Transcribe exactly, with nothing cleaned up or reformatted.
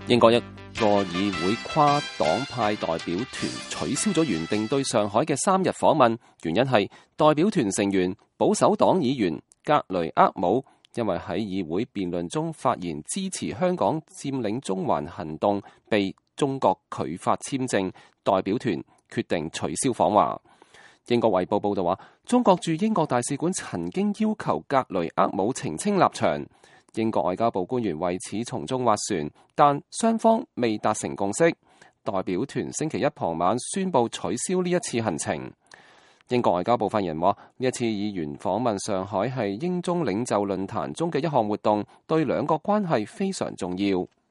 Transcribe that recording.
英國一個議會跨黨派代表團取消咗原定對上海嘅三日訪問，原因係代表團成員保守黨議員格雷厄姆因為喺議會辯論中發言支持香港佔領中環行動，被中國拒發簽證，代表團決定取消訪華。英國衛報報道話，中國駐英國大使館曾經要求格雷厄姆澄清立場，英國外交部官員為此從中斡旋，但雙方未達成共識。代表團星期一傍晚宣布取消呢一次行程。英國外交部發言人話，呢一次議員訪問上海係英中領袖論壇中嘅一項活動，對兩國關係非常重要。